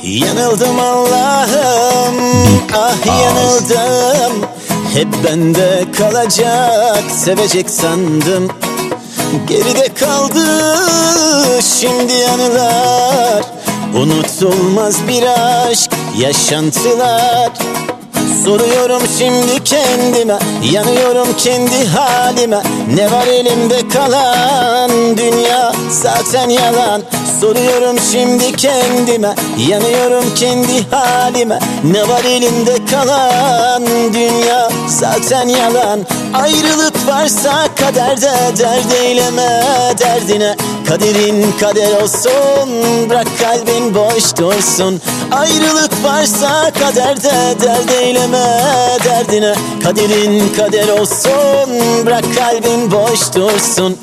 Yanıldım Allah'ım, ah yanıldım. Hep bende kalacak, sevecek sandım. Geride kaldı şimdi anılar, unutulmaz bir aşk, yaşantılar. Soruyorum şimdi kendime, yanıyorum kendi halime. Ne var elimde kalan, dünya zaten yalan. Soruyorum şimdi kendime, yanıyorum kendi halime. Ne var elimde kalan, dünya zaten yalan. Ayrılık varsa kaderde, dert eyleme derdine. Kaderin kader olsun, bırak kalbin boş dursun. Ayrılık varsa kaderde, dert eyleme derdine. Kaderin kader olsun, bırak kalbin boş dursun.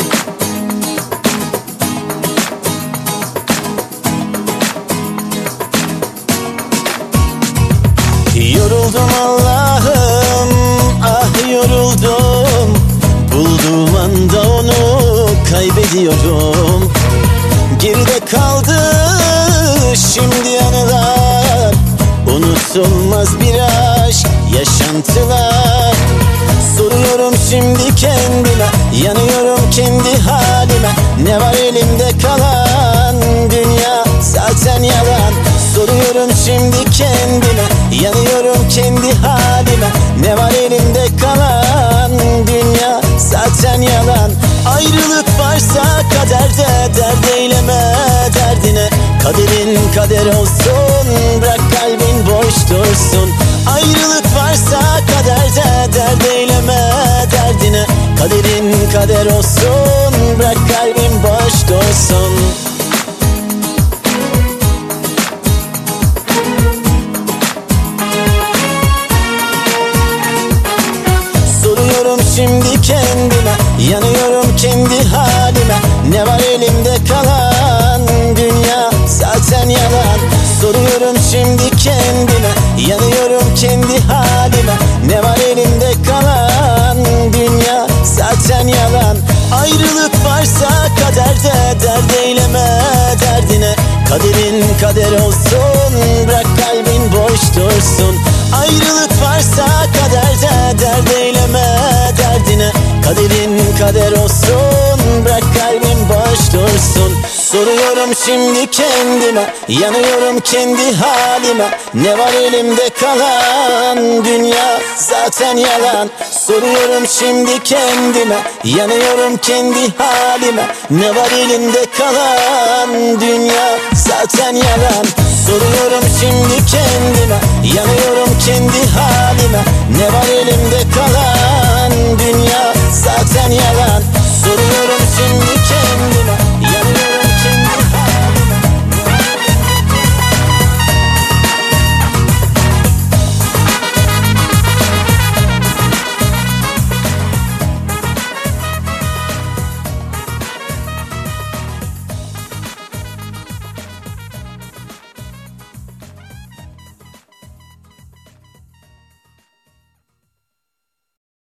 Yoruldum Allah'ım, ah yoruldum. Bulduğum anda onu kaybediyorum. Geride kaldı şimdi anılar, unutulmaz bir aşk, yaşantılar. Soruyorum şimdi kendime, yanıyorum kendi halime. Ne var elimde kalan, dünya zaten yalan. Soruyorum şimdi kendime, yanıyorum kendi halime. Ne var elimde kalan, dünya zaten yalan. Ayrılık varsa kaderde, dert eyleme derdine. Kaderin kader olsun, bırak kalbin boş dursun. Ayrılık varsa kaderde, dert eyleme derdine. Kaderin kader olsun, bırak kalbin boş dursun. Soruyorum şimdi kendime, yanıyorum kendi halime. Ne var elimde kalan, dünya zaten yalan. Soruyorum şimdi kendime, yanıyorum kendi halime. Ne var elimde kalan, dünya zaten yalan. Ayrılık varsa kaderde, dert eyleme derdine. Kaderin kader olsun, bırak kalbin boş dursun. Ayrılık varsa kaderde, dert eyleme derdine. Kaderin kader olsun, bırak kalbin boş dursun. Soruyorum şimdi kendime, yanıyorum kendi halime. Ne var elimde kalan, dünya zaten yalan. Soruyorum şimdi kendime, yanıyorum kendi halime. Ne var elimde kalan, dünya zaten yalan. Soruyorum şimdi kendime, yanıyorum kendi halime. Ne var elimde kalan, dünya zaten yalan.